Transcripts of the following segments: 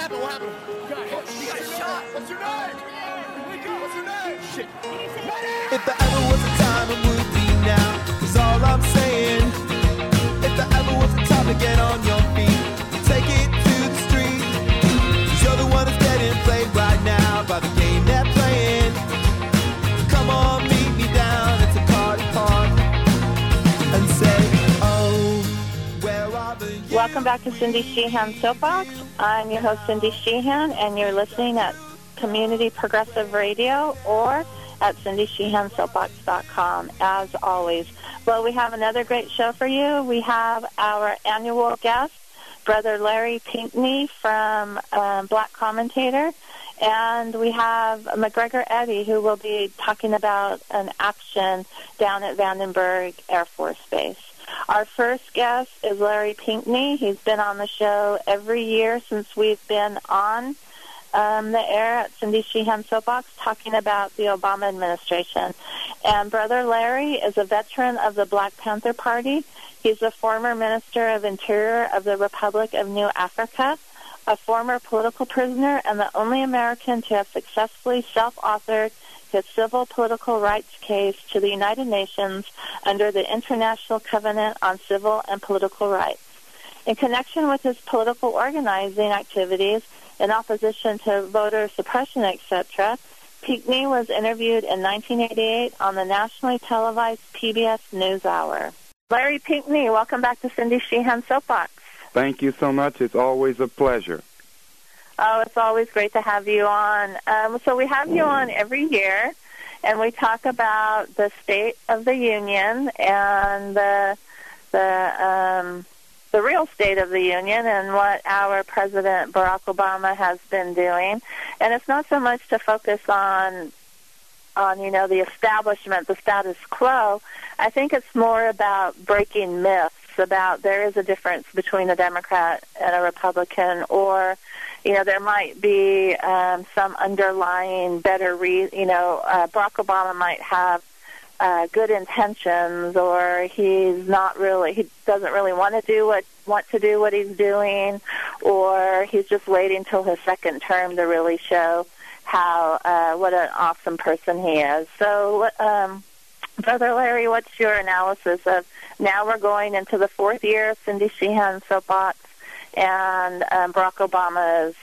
happened? What happened? You got hit. You got shot. What's your name? Wake up. What's your name? Shit. If there ever was a time, it would be now. Is all I'm saying. If there ever was a time to get on your feet, take it to the street. 'Cause you're the one that's getting played right now by the game they're playing. Come on, meet me down at the Cardi Park and say, oh, where are the you? Welcome back to Cindy Sheehan Soapbox. I'm your host, Cindy Sheehan, and you're listening at Community Progressive Radio or at CindySheehanSoapbox.com, as always. Well, we have another great show for you. We have our annual guest, Brother Larry Pinkney from Black Commentator, and we have McGregor Eddie, who will be talking about an action down at Vandenberg Air Force Base. Our first guest is Larry Pinkney. He's been on the show every year since we've been on the air at Cindy Sheehan Soapbox talking about the Obama administration. And Brother Larry is a veteran of the Black Panther Party. He's a former Minister of Interior of the Republic of New Africa, a former political prisoner, and the only American to have successfully self-authored his civil political rights case to the United Nations under the International Covenant on Civil and Political Rights. In connection with his political organizing activities in opposition to voter suppression, etc., Pinkney was interviewed in 1988 on the nationally televised PBS NewsHour. Larry Pinkney, welcome back to Cindy Sheehan Soapbox. Thank you so much. It's always a pleasure. Oh, it's always great to have you on. So we have you on every year, and we talk about the State of the Union and the real State of the Union and what our President Barack Obama has been doing. And it's not so much to focus on the establishment, the status quo. I think it's more about breaking myths about there is a difference between a Democrat and a Republican, or there might be some underlying better reason. Barack Obama might have good intentions, or he doesn't really want to do what he's doing, or he's just waiting till his second term to really show what an awesome person he is. So, Brother Larry, what's your analysis of now we're going into the fourth year of Cindy Sheehan Soapbox and Barack Obama's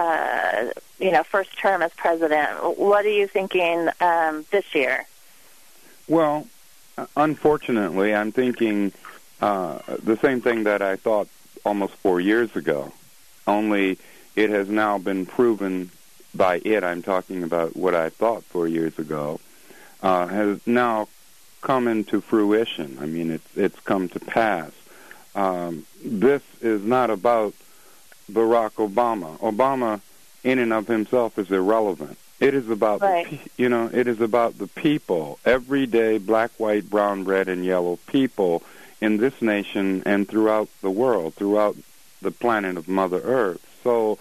first term as president? What are you thinking this year? Well, unfortunately, I'm thinking the same thing that I thought almost 4 years ago, only it has now been proven by it. I'm talking about what I thought 4 years ago, has now come into fruition. I mean, it's come to pass. This is not about Barack Obama. Obama, in and of himself, is irrelevant. It is about it is about the people, everyday black, white, brown, red, and yellow people in this nation and throughout the world, throughout the planet of Mother Earth. So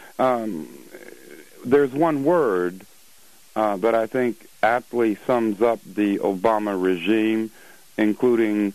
there's one word that I think aptly sums up the Obama regime, including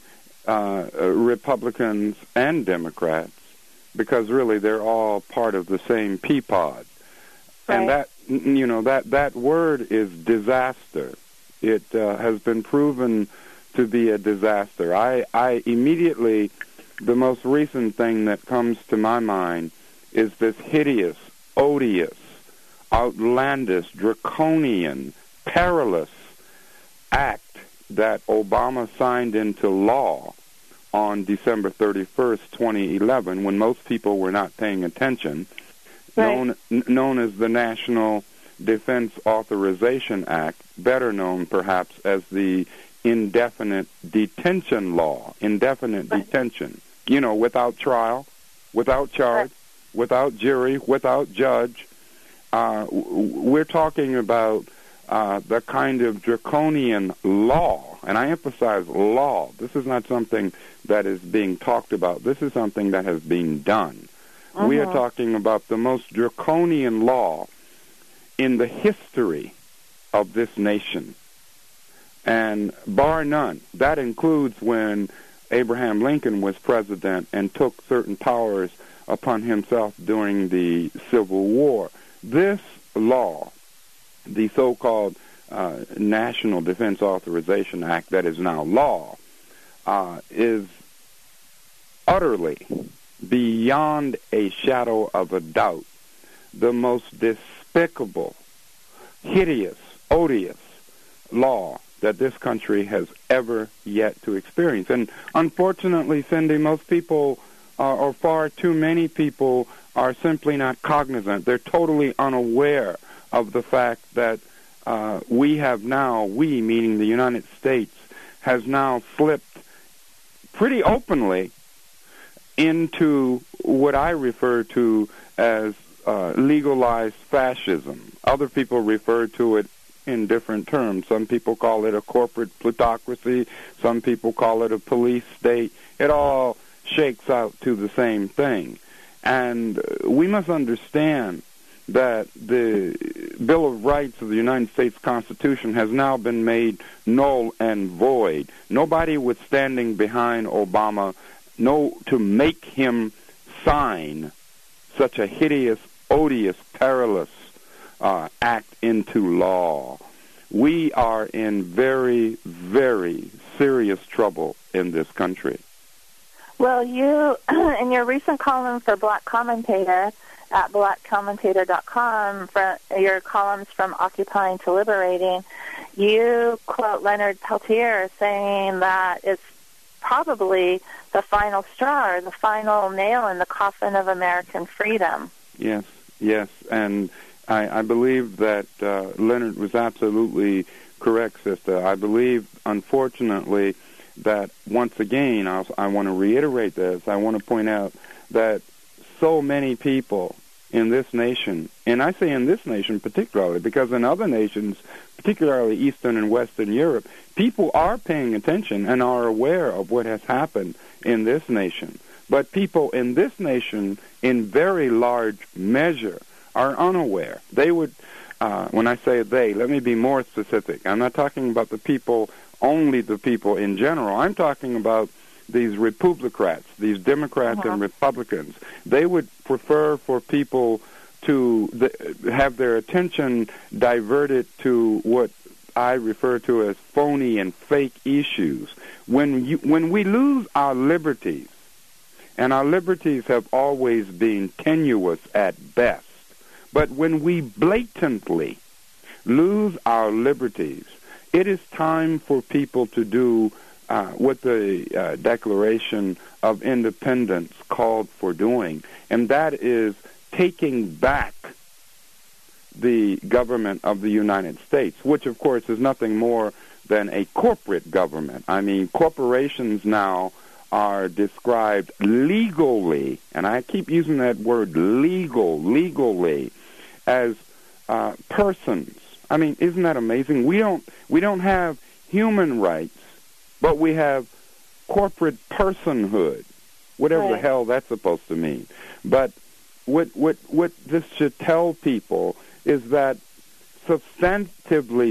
Republicans and Democrats, because really they're all part of the same pea pod. Right. And that word is disaster. It has been proven to be a disaster. I immediately, the most recent thing that comes to my mind is this hideous, odious, outlandish, draconian, perilous act that Obama signed into law on December 31st, 2011, when most people were not paying attention, known as the National Defense Authorization Act, better known perhaps as the indefinite detention law, indefinite detention, without trial, without charge, without jury, without judge. We're talking about the kind of draconian law, and I emphasize law. This is not something that is being talked about. This is something that has been done. We are talking about the most draconian law in the history of this nation. And bar none, that includes when Abraham Lincoln was president and took certain powers upon himself during the Civil War. This law, the so-called National Defense Authorization Act that is now law, is utterly, beyond a shadow of a doubt, the most despicable, hideous, odious law that this country has ever yet to experience. And unfortunately, Cindy, most people, or far too many people, are simply not cognizant. They're totally unaware of the fact that we, meaning the United States, has now slipped pretty openly into what I refer to as legalized fascism. Other people refer to it in different terms. Some people call it a corporate plutocracy. Some people call it a police state. It all shakes out to the same thing. And we must understand that the Bill of Rights of the United States Constitution has now been made null and void. Nobody was standing behind Obama to make him sign such a hideous, odious, perilous act into law. We are in very, very serious trouble in this country. Well, you, in your recent column for Black Commentator at blackcommentator.com, your columns from Occupying to Liberating, you quote Leonard Peltier saying that it's probably the final straw or the final nail in the coffin of American freedom. Yes, and I believe that Leonard was absolutely correct, sister. I believe, unfortunately, that once again, I want to reiterate this, I want to point out that so many people in this nation, and I say in this nation particularly, because in other nations, particularly Eastern and Western Europe, people are paying attention and are aware of what has happened in this nation. But people in this nation, in very large measure, are unaware. They would, when I say they, let me be more specific. I'm not talking about the people, only the people in general. I'm talking about these Republicrats, these Democrats and Republicans. They would prefer for people to have their attention diverted to what I refer to as phony and fake issues. When we lose our liberties, and our liberties have always been tenuous at best, but when we blatantly lose our liberties, it is time for people to do what the Declaration of Independence called for doing, and that is taking back the government of the United States, which, of course, is nothing more than a corporate government. I mean, corporations now are described legally, and I keep using that word legally, as persons. I mean, isn't that amazing? We don't have human rights, but we have corporate personhood, whatever the hell that's supposed to mean. But what this should tell people is that substantively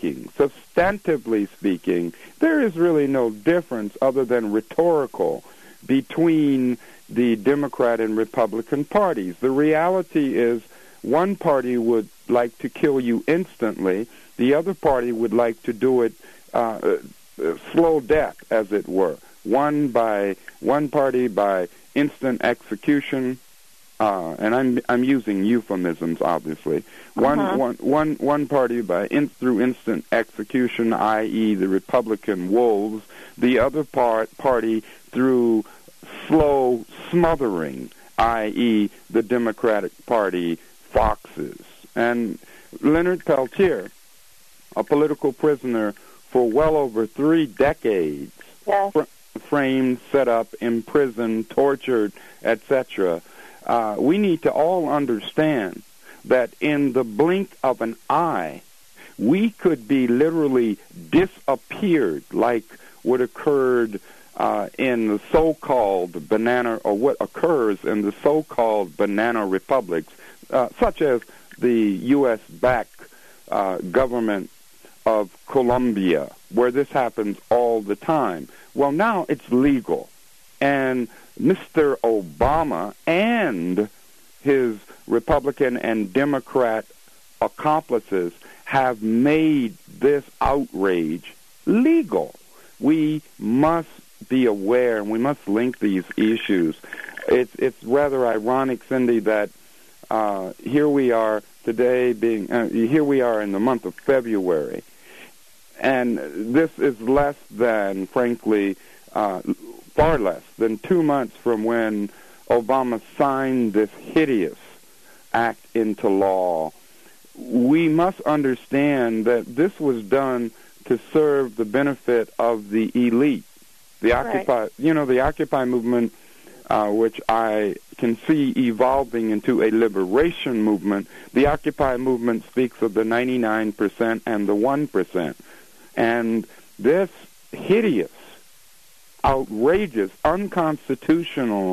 speaking, there is really no difference other than rhetorical between the Democrat and Republican parties. The reality is one party would like to kill you instantly. The other party would like to do it slow death, as it were. One party by instant execution, and I'm using euphemisms, obviously. One party through instant execution, i.e., the Republican wolves. The other party through slow smothering, i.e., the Democratic Party foxes. And Leonard Peltier, a political prisoner for well over 3 decades, framed, set up, imprisoned, tortured, etc., we need to all understand that in the blink of an eye, we could be literally disappeared, like what occurred in the so-called banana, or what occurs in the so-called banana republics, such as the U.S.-backed government of Colombia, where this happens all the time. Well, now it's legal. And Mr. Obama and his Republican and Democrat accomplices have made this outrage legal. We must be aware, and we must link these issues. It's rather ironic, Cindy, that here we are today here we are in the month of February, and this is less than, frankly, far less than 2 months from when Obama signed this hideous act into law. We must understand that this was done to serve the benefit of the elite. The Occupy, the Occupy movement, which I can see evolving into a liberation movement. The Occupy movement speaks of the 99% and the 1%. And this hideous, outrageous, unconstitutional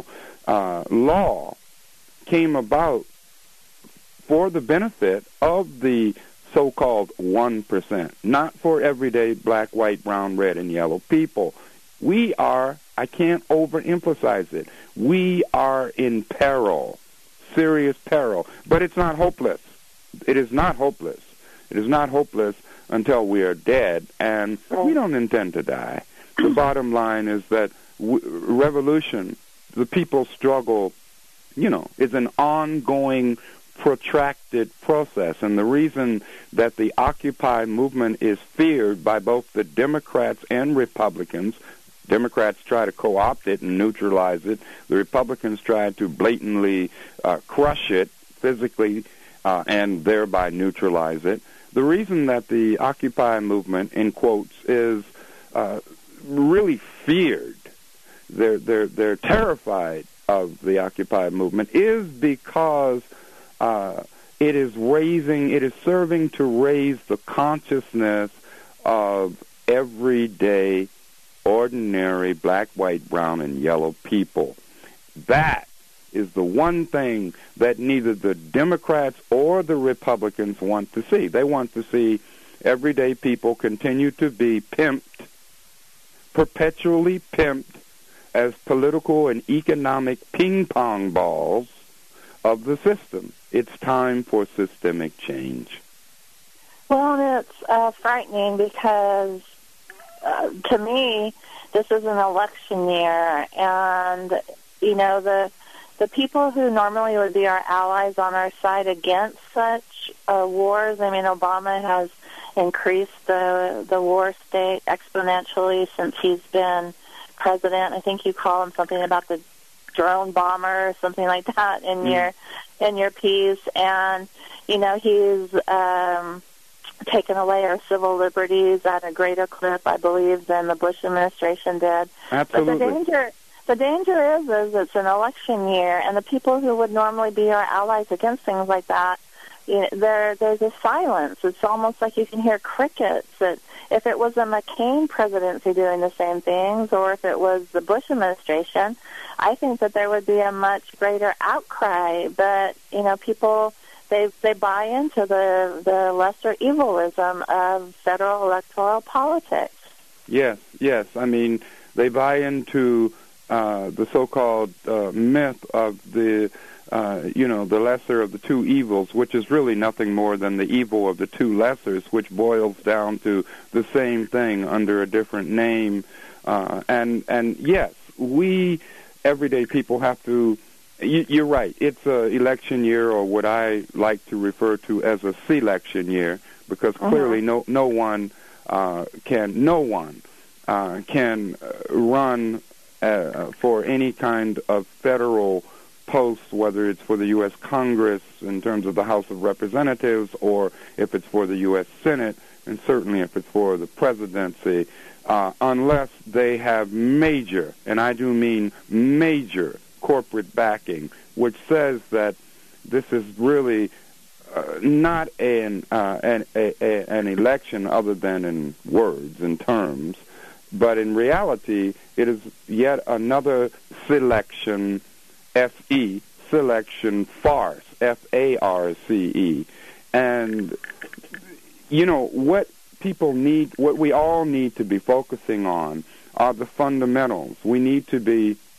law came about for the benefit of the so-called 1%, not for everyday black, white, brown, red, and yellow people. We are, I can't overemphasize it, we are in peril, serious peril. But it's not hopeless. It is not hopeless. It is not hopeless until we are dead, and we don't intend to die. The bottom line is that revolution, the people's struggle, is an ongoing, protracted process. And the reason that the Occupy movement is feared by both the Democrats and Republicans, Democrats try to co-opt it and neutralize it. The Republicans try to blatantly crush it physically and thereby neutralize it. The reason that the Occupy movement, in quotes, is really feared, they're terrified of the Occupy movement, is because it is serving to raise the consciousness of everyday, ordinary black, white, brown, and yellow people. That is the one thing that neither the Democrats or the Republicans want to see. They want to see everyday people continue to be pimped, perpetually pimped, as political and economic ping-pong balls of the system. It's time for systemic change. Well, it's frightening because, to me, this is an election year, and, the people who normally would be our allies on our side against such wars, Obama has increased the war state exponentially since he's been president. I think you call him something about the drone bomber or something like that in your piece. And, he's taken away our civil liberties at a greater clip, I believe, than the Bush administration did. Absolutely. But the danger is it's an election year, and the people who would normally be our allies against things like that, there's a silence. It's almost like you can hear crickets. That if it was a McCain presidency doing the same things, or if it was the Bush administration, I think that there would be a much greater outcry. But people they buy into the lesser evilism of federal electoral politics. Yes. They buy into the so-called myth of the lesser of the two evils, which is really nothing more than the evil of the two lessers, which boils down to the same thing under a different name. And yes, we everyday people have to. You're right. It's an election year, or what I like to refer to as a selection year, because clearly no one can run for any kind of federal post, whether it's for the U.S. Congress in terms of the House of Representatives, or if it's for the U.S. Senate, and certainly if it's for the presidency, unless they have major, and I do mean major, corporate backing, which says that this is really not an election other than in words and terms, but in reality, it is yet another selection, F-E, selection farce, F-A-R-C-E. And, what people need, what we all need to be focusing on are the fundamentals. We need to be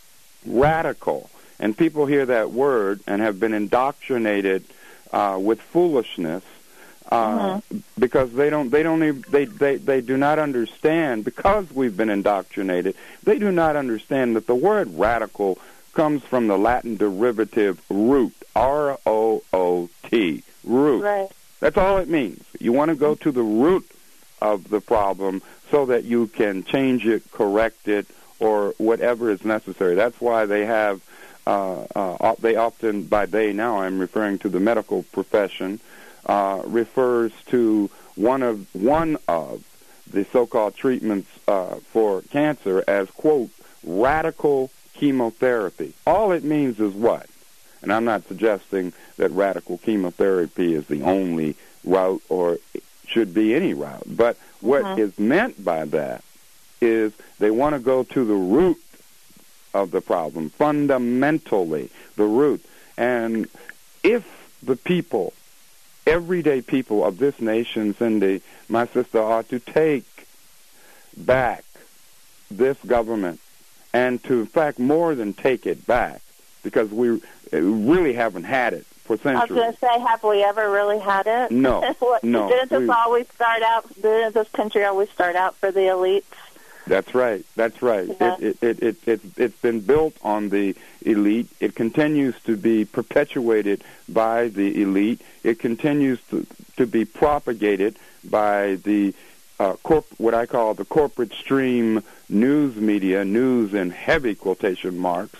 radical. And people hear that word and have been indoctrinated with foolishness because they do not understand, because we've been indoctrinated, they do not understand that the word radical comes from the Latin derivative root, R-O-O-T, root. Right. That's all it means. You want to go to the root of the problem so that you can change it, correct it, or whatever is necessary. That's why they have, they often, by they now, I'm referring to the medical profession, refers to one of the so-called treatments for cancer as, quote, radical chemotherapy. All it means is what? And I'm not suggesting that radical chemotherapy is the only route or should be any route. But what is meant by that is they want to go to the root of the problem, fundamentally, the root. And if the people, everyday people of this nation, Cindy, my sister, ought to take back this government, and to, in fact, more than take it back, because we really haven't had it for centuries. I was going to say, have we ever really had it? No, no. Didn't this country always start out for the elites? That's right. That's right. Yeah. It's been built on the elite. It continues to be perpetuated by the elite. It continues to be propagated by the what I call the corporate stream news media, news in heavy quotation marks.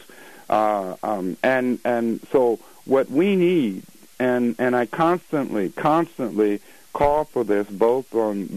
And so what we need, and I constantly call for this, both on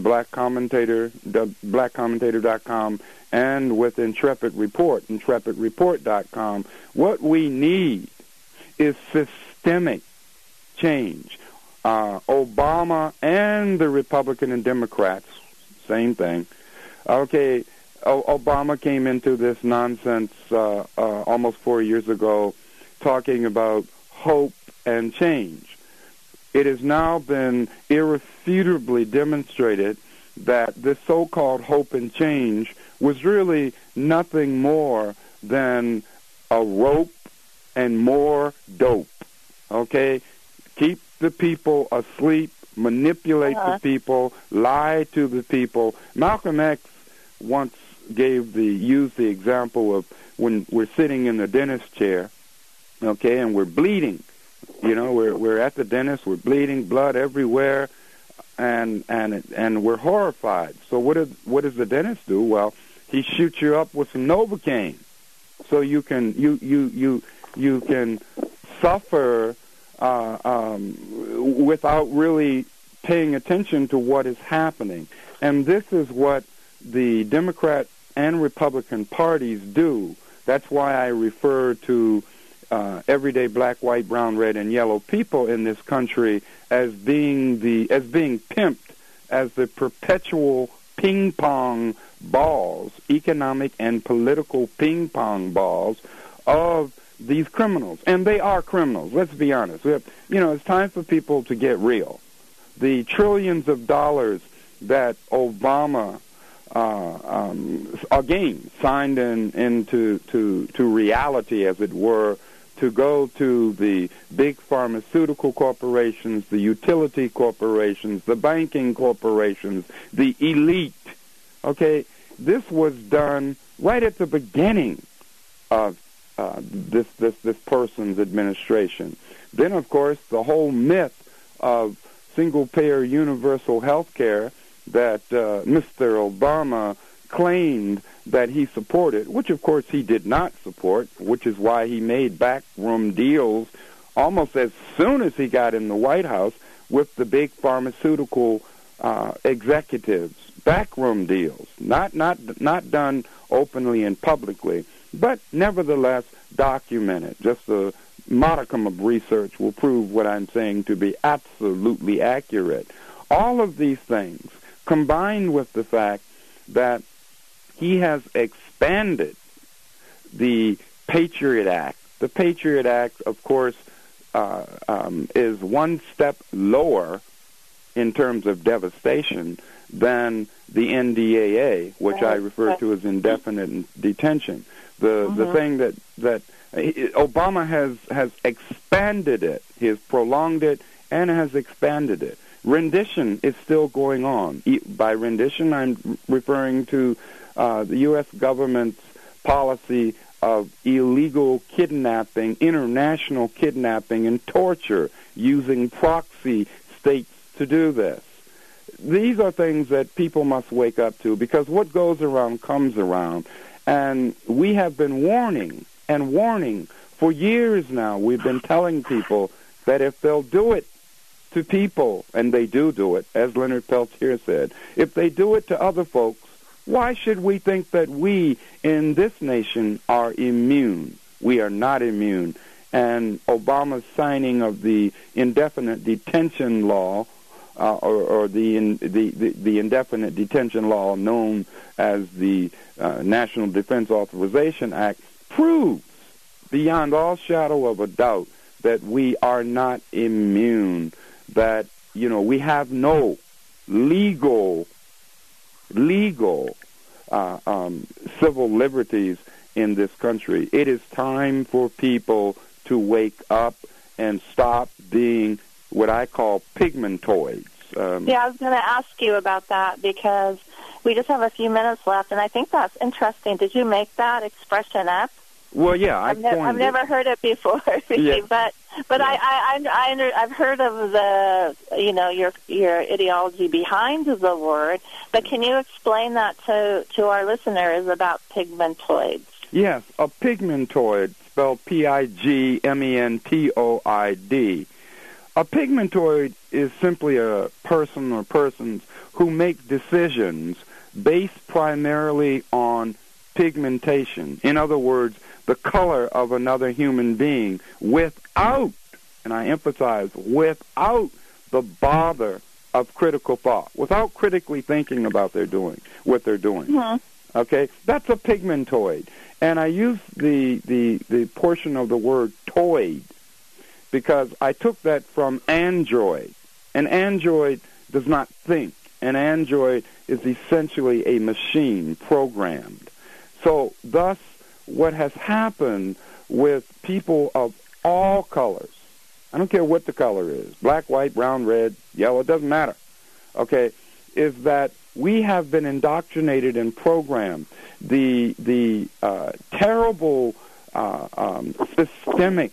blackcommentator.com and with Intrepid Report, intrepidreport.com. What we need is systemic change. Obama and the Republican and Democrats, same thing. Okay, Obama came into this nonsense almost 4 years ago, talking about hope and change. It has now been irrefutably demonstrated that this so-called hope and change was really nothing more than a rope and more dope. Okay? Keep the people asleep, manipulate the people, lie to the people. Malcolm X once used the example of when we're sitting in the dentist chair, okay, and we're bleeding. You know, we're at the dentist, we're bleeding, blood everywhere, and we're horrified. So what does the dentist do? Well, he shoots you up with some Novocaine, so you can suffer without really paying attention to what is happening. And this is what the Democrat and Republican parties do. That's why I refer to everyday black, white, brown, red, and yellow people in this country as being pimped as the perpetual ping pong balls, economic and political ping pong balls of these criminals. And they are criminals, let's be honest. It's time for people to get real. The trillions of dollars that Obama again signed into reality, as it were, to go to the big pharmaceutical corporations, the utility corporations, the banking corporations, the elite. Okay, this was done right at the beginning of this person's administration. Then, of course, the whole myth of single-payer universal health care that Mr. Obama claimed that he supported, which of course he did not support, which is why he made backroom deals almost as soon as he got in the White House with the big pharmaceutical executives. Backroom deals, not done openly and publicly, but nevertheless documented. Just a modicum of research will prove what I'm saying to be absolutely accurate. All of these things, combined with the fact that he has expanded the Patriot Act. The Patriot Act, of course, is one step lower in terms of devastation than the NDAA, which I refer to as indefinite detention. The thing that Obama has expanded it, he has prolonged it, and has expanded it. Rendition is still going on. By rendition, I'm referring to the U.S. government's policy of illegal kidnapping, international kidnapping, and torture, using proxy states to do this. These are things that people must wake up to, because what goes around comes around. And we have been warning and warning for years now. We've been telling people that if they'll do it to people, and they do it, as Leonard Peltier said, if they do it to other folks, why should we think that we in this nation are immune? We are not immune. And Obama's signing of the indefinite detention law, or the indefinite detention law known as the National Defense Authorization Act, proves beyond all shadow of a doubt that we are not immune, that, we have no legal civil liberties in this country. It is time for people to wake up and stop being what I call pigmentoids. I was going to ask you about that, because we just have a few minutes left, and I think that's interesting. Did you make that expression up? Well, yeah, I've never heard it before, yes. but I've heard of the your ideology behind the word. But can you explain that to our listeners about pigmentoids? Yes, a pigmentoid, spelled Pigmentoid. A pigmentoid is simply a person or persons who make decisions based primarily on pigmentation. In other words, the color of another human being, without, and I emphasize, without the bother of critical thought, without critically thinking about what they're doing. Mm-hmm. Okay? That's a pigmentoid. And I use the portion of the word toid because I took that from android. An android does not think. An android is essentially a machine programmed. So thus, what has happened with people of all colors, I don't care what the color is, black, white, brown, red, yellow, it doesn't matter, okay, is that we have been indoctrinated and programmed. The terrible systemic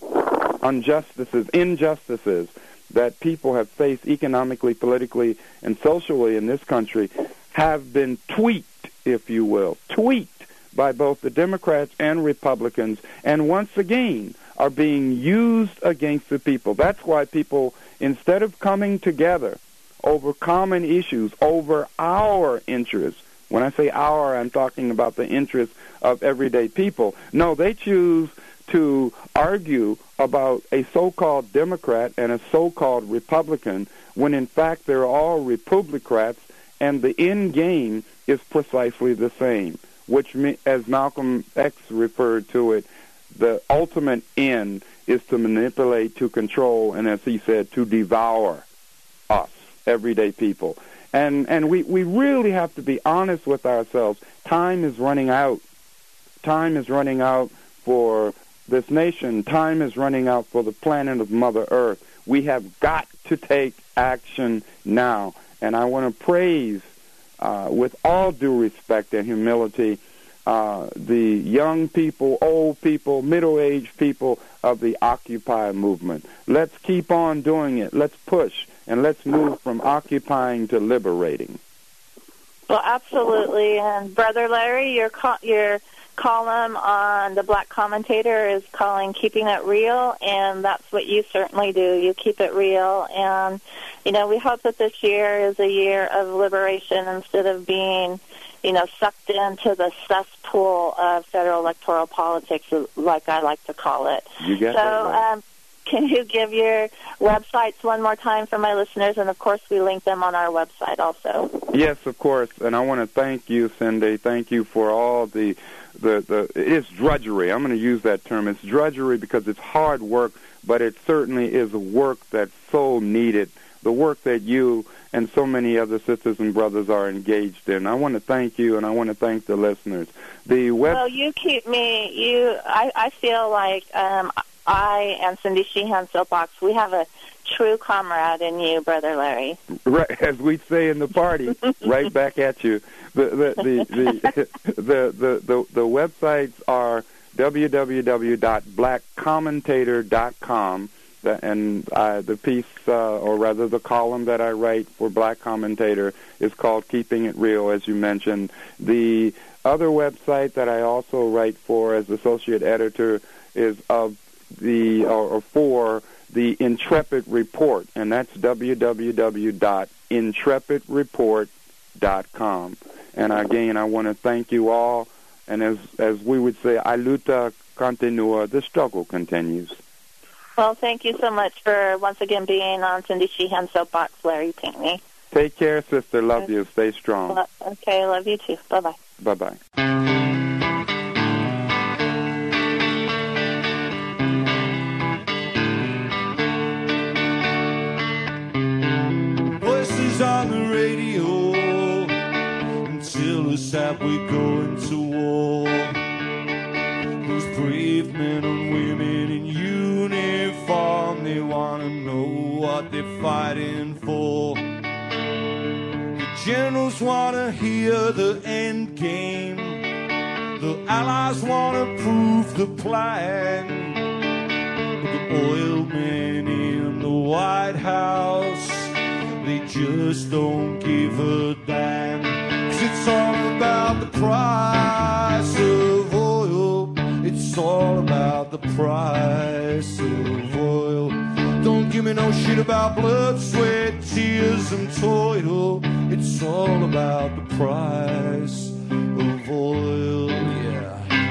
injustices that people have faced economically, politically, and socially in this country have been tweaked, if you will, by both the Democrats and Republicans, and once again are being used against the people. That's why people, instead of coming together over common issues, over our interests, when I say our, I'm talking about the interests of everyday people. No, they choose to argue about a so-called Democrat and a so-called Republican when in fact they're all Republicrats, and the end game is precisely the same, which, as Malcolm X referred to it, the ultimate end is to manipulate, to control, and as he said, to devour us, everyday people. And we really have to be honest with ourselves. Time is running out. Time is running out for this nation. Time is running out for the planet of Mother Earth. We have got to take action now. And I want to praise, with all due respect and humility, the young people, old people, middle-aged people of the Occupy movement. Let's keep on doing it. Let's push, and let's move from occupying to liberating. Well, absolutely. And Brother Larry, your column on the Black Commentator is calling Keeping It Real, and that's what you certainly do. You keep it real. And, we hope that this year is a year of liberation instead of being sucked into the cesspool of federal electoral politics, like I like to call it. You got that right. Can you give your websites one more time for my listeners? And, of course, we link them on our website also. Yes, of course. And I want to thank you, Cindy. Thank you for all the it's drudgery. I'm going to use that term. It's drudgery because it's hard work, but it certainly is work that's so needed the work that you and so many other sisters and brothers are engaged in. I want to thank you, and I want to thank the listeners. Well, you keep me. I feel like I and Cindy Sheehan Soapbox, we have a true comrade in you, Brother Larry. Right, as we say in the party, right back at you. The websites are www.blackcommentator.com, and the piece, or rather the column that I write for Black Commentator is called Keeping It Real, as you mentioned. The other website that I also write for as associate editor is for the Intrepid Report, and that's www.intrepidreport.com. And again, I want to thank you all, and as we would say, la lucha continúa, the struggle continues. Well, thank you so much for once again being on Cindy Sheehan Soapbox, Larry Pinckney. Take care, sister. Love you. Stay strong. Okay, love you too. Bye-bye. Bye-bye. Voices on the radio until us that we go into war. Those brave men and women in uniform, they want to know what they're fighting for. The generals want to hear the end game. The allies want to prove the plan. But the oil men in the White House, they just don't give a damn. 'Cause it's all about the price of oil. It's all about the price of oil. Don't give me no shit about blood, sweat, tears, and toil. It's all about the price of oil, yeah.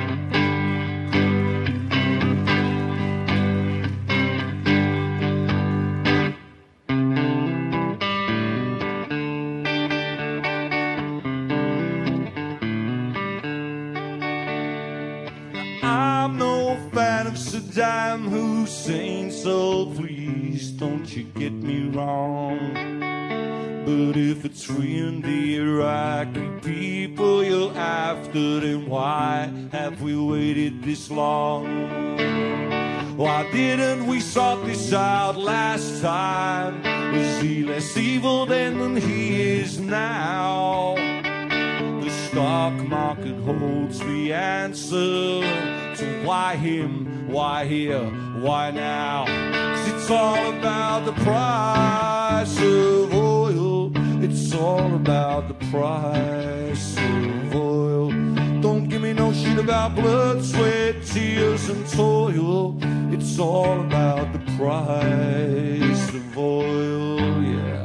I'm no fan of Saddam Hussein, so please don't you get me wrong. But if it's freeing the Iraqi people you're after, then why have we waited this long? Why didn't we sort this out last time? Was he less evil then than he is now? The stock market holds the answer to why him, why here, why now. 'Cause it's all about the price of oil. It's all about the price of oil. Don't give me no shit about blood, sweat, tears, and toil. It's all about the price of oil, yeah.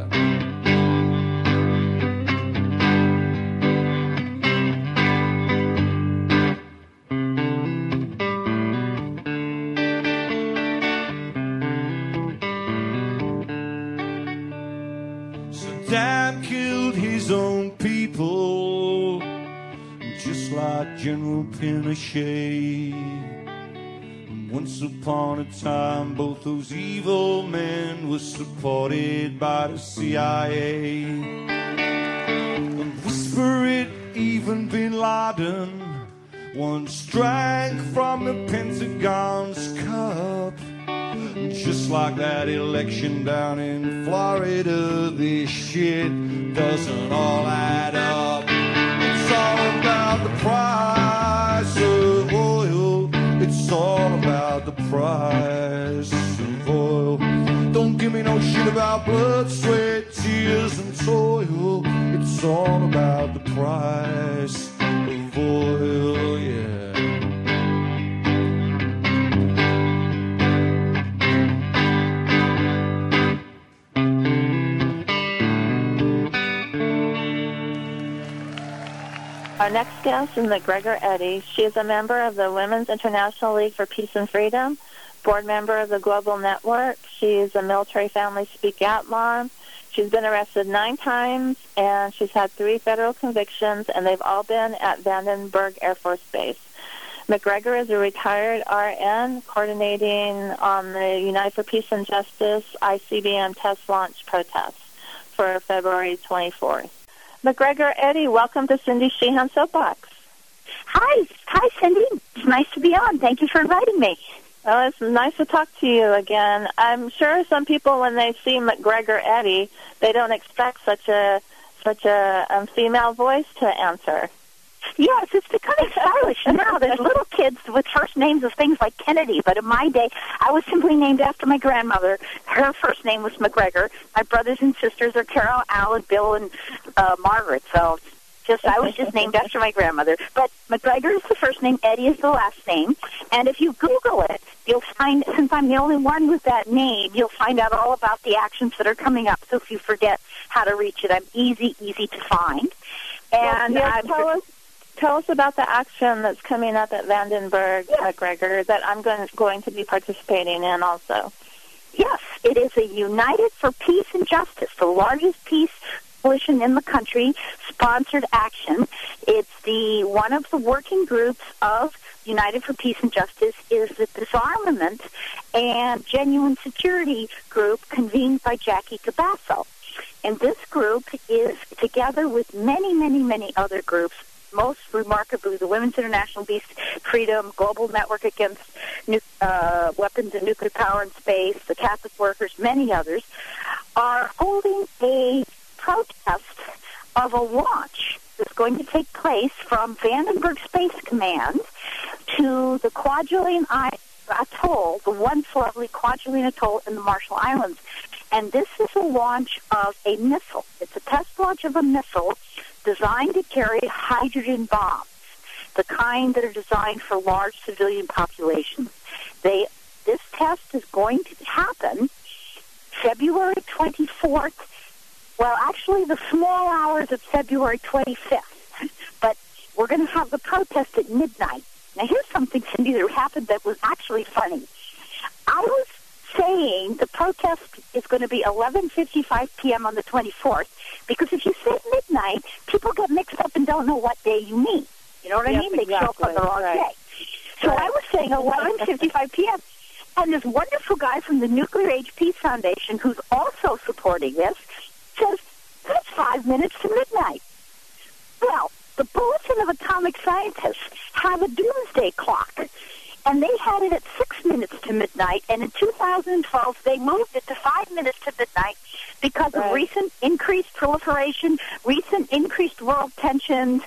Saddam killed his own people, just like General Pinochet. Once upon a time, both those evil men were supported by the CIA. And whisper it, even Bin Laden once drank from the Pentagon's cup. Just like that election down in Florida, this shit doesn't all add up. It's all about the price of oil. It's all about the price of oil. Don't give me no shit about blood, sweat, tears, and toil. It's all about the price of oil, yeah. Our next guest is McGregor Eddy. She is a member of the Women's International League for Peace and Freedom, board member of the Global Network. She is a military family speak out mom. She's been arrested 9 times, and she's had 3 federal convictions, and they've all been at Vandenberg Air Force Base. McGregor is a retired RN coordinating on the United for Peace and Justice ICBM test launch protest for February 24th. McGregor Eddie, welcome to Cindy Sheehan Soapbox. Hi, Cindy. It's nice to be on. Thank you for inviting me. Well, it's nice to talk to you again. I'm sure some people, when they see McGregor Eddie, they don't expect such a female voice to answer. Yes, it's becoming stylish now. There's little kids with first names of things like Kennedy, but in my day, I was simply named after my grandmother. Her first name was McGregor. My brothers and sisters are Carol, Alan, Bill, and Margaret. So I was just named after my grandmother. But McGregor is the first name, Eddie is the last name. And if you Google it, you'll find, since I'm the only one with that name, you'll find out all about the actions that are coming up. So if you forget how to reach it, I'm easy to find. And tell us about the action that's coming up at Vandenberg, McGregor, that I'm going to be participating in also. Yes, it is a United for Peace and Justice, the largest peace coalition in the country, sponsored action. It's one of the working groups of United for Peace and Justice is the Disarmament and Genuine Security group convened by Jackie Cabasso. And this group is together with many, many, many other groups, most remarkably the Women's International Peace Freedom, Global Network Against Weapons and Nuclear Power in Space, the Catholic Workers, many others, are holding a protest of a launch that's going to take place from Vandenberg Space Command to the Kwajalein Atoll, the once lovely Kwajalein Atoll in the Marshall Islands. And this is a launch of a missile. It's a test launch of a missile designed to carry hydrogen bombs, the kind that are designed for large civilian populations. This test is going to happen February 24th. Well, actually, the small hours of February 25th. But we're going to have the protest at midnight. Now, here's something, Cindy, that happened that was actually funny. I was saying the protest is going to be 11:55 p.m. on the 24th, because if you say midnight, people get mixed up and don't know what day you mean. You know what I mean? They show up on the wrong day. So I was saying 11:55 p.m., and this wonderful guy from the Nuclear Age Peace Foundation, who's also supporting this, says, that's 5 minutes to midnight. Well, the Bulletin of Atomic Scientists have a doomsday clock, and they had it at 6 minutes to midnight, and in 2012 they moved it to 5 minutes to midnight because of recent increased proliferation, recent increased world tensions,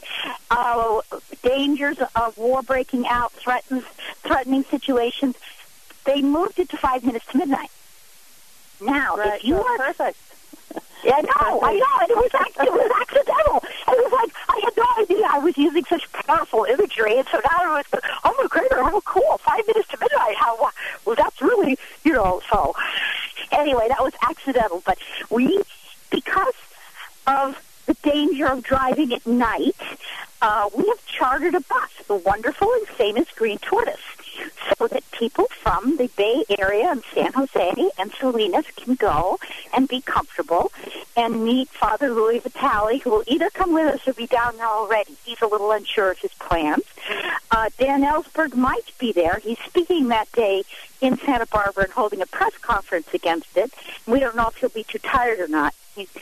dangers of war breaking out, threatening situations. They moved it to 5 minutes to midnight. Now, if you are perfect. Yeah, I know, and it was accidental. It was like, I had no idea I was using such powerful imagery, and so now it was, oh my God, how cool, 5 minutes to midnight, well, that's really, so, anyway, that was accidental, but because of the danger of driving at night, we have chartered a bus, the wonderful and famous Green Tortoise, so that people from the Bay Area and San Jose and Salinas can go and be comfortable and meet Father Louis Vitale, who will either come with us or be down there already. He's a little unsure of his plans. Dan Ellsberg might be there. He's speaking that day in Santa Barbara and holding a press conference against it. We don't know if he'll be too tired or not.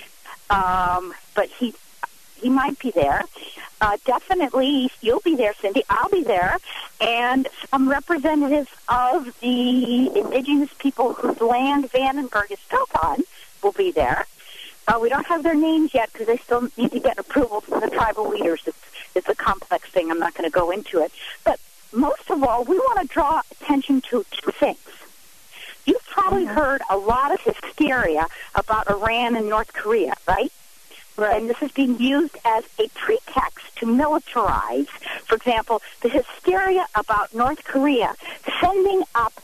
But he might be there. Definitely, you'll be there, Cindy. I'll be there. And some representatives of the indigenous people whose land Vandenberg is built on will be there. We don't have their names yet because they still need to get approval from the tribal leaders. It's a complex thing. I'm not going to go into it. But most of all, we want to draw attention to two things. You've probably heard a lot of hysteria about Iran and North Korea, right? Right. And this is being used as a pretext to militarize, for example, the hysteria about North Korea sending up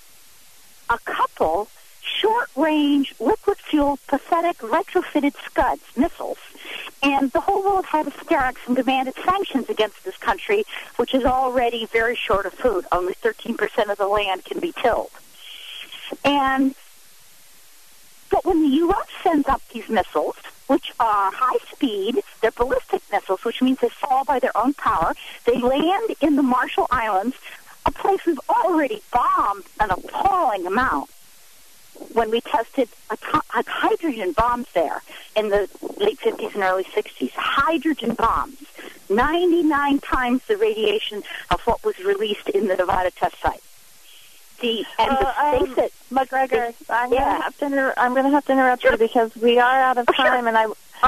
a couple short-range, liquid-fueled, pathetic, retrofitted Scuds missiles. And the whole world had hysterics and demanded sanctions against this country, which is already very short of food. Only 13% of the land can be tilled. But when the U.S. sends up these missiles, which are high speed. They're ballistic missiles, which means they fall by their own power. They land in the Marshall Islands, a place we've already bombed an appalling amount when we tested hydrogen bombs there in the late 50s and early 60s. Hydrogen bombs, 99 times the radiation of what was released in the Nevada test site. McGregor, I'm going to have to interrupt you because we are out of time, and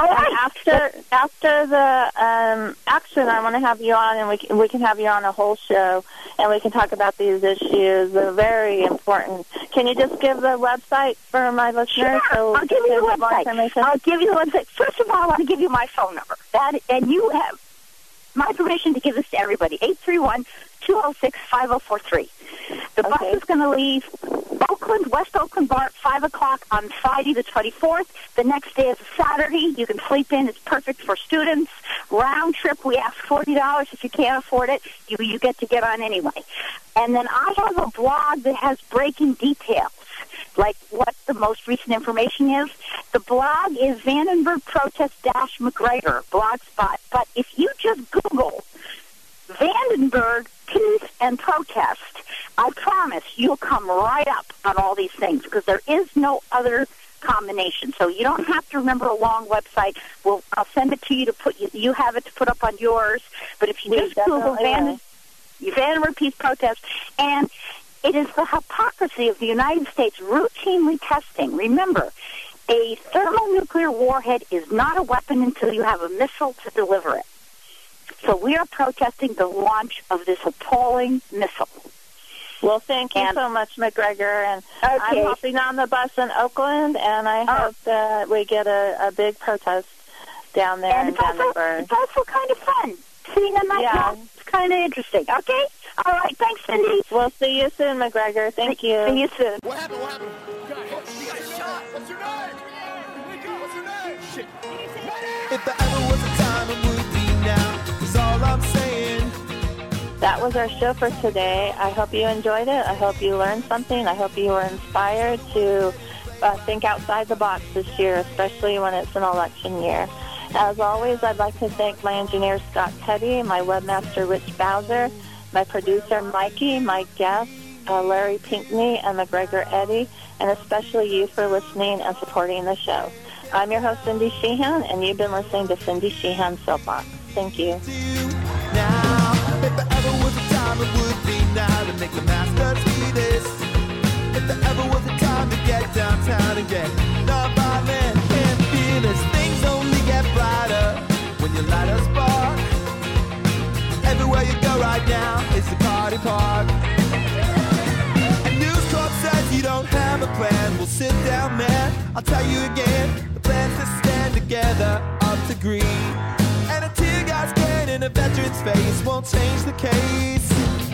after the action, I want to have you on, and we can have you on a whole show, and we can talk about these issues. They're very important. Can you just give the website for my listeners? Sure, so I'll give you the website. I'll give you the website. First of all, I want to give you my phone number, and you have my permission to give this to everybody. 831-206-5043. The bus is going to leave West Oakland BART, 5 o'clock on Friday the 24th. The next day is a Saturday. You can sleep in. It's perfect for students. Round trip, we ask $40. If you can't afford it, you get to get on anyway. And then I have a blog that has breaking details, like what the most recent information is. The blog is Vandenberg Protest-McGregor blogspot. But if you just Google Vandenberg Peace and Protest, I promise you'll come right up on all these things because there is no other combination. So you don't have to remember a long website. I'll send it to you to put. You have it to put up on yours. But if you just Google Vandenberg Peace Protest, and it is the hypocrisy of the United States routinely testing. Remember, a thermonuclear warhead is not a weapon until you have a missile to deliver it. So we are protesting the launch of this appalling missile. Well, thank you so much, McGregor. And I'm hopping on the bus in Oakland, and I hope that we get a big protest down there in Vandenberg. It's also kind of fun. Seeing them like that, it's kind of interesting. Okay? All right. Thanks, Cindy. We'll see you soon, McGregor. Thank you. See you soon. What happened? You got shot. What's your name? Wake up. What's your name? Shit. If there ever was a time, it would be now. That's all I'm saying. That was our show for today. I hope you enjoyed it. I hope you learned something. I hope you were inspired to think outside the box this year, especially when it's an election year. As always, I'd like to thank my engineer, Scott Petty, my webmaster, Rich Bowser, my producer, Mikey, my guests, Larry Pinkney and McGregor Eddie, and especially you for listening and supporting the show. I'm your host, Cindy Sheehan, and you've been listening to Cindy Sheehan Soapbox. Thank you. Now, if there ever was a time, it would be now to make the masters see this. If there ever was a time to get downtown and get non-violent and fearless, things only get brighter when you light a spark. Everywhere you go right now, it's a party park. And News Corp says you don't have a plan. Well, sit down, man. I'll tell you again. The plan's to stand together, up to green. And a tear gas can in a veteran's face won't change the case.